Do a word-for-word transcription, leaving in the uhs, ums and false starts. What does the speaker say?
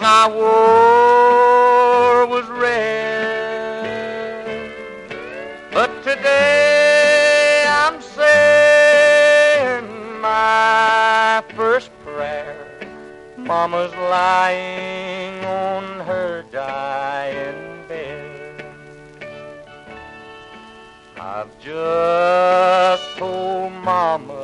I wore was red. But today I'm saying my first prayer. Mama's lying on her dying bed. I've just told Mama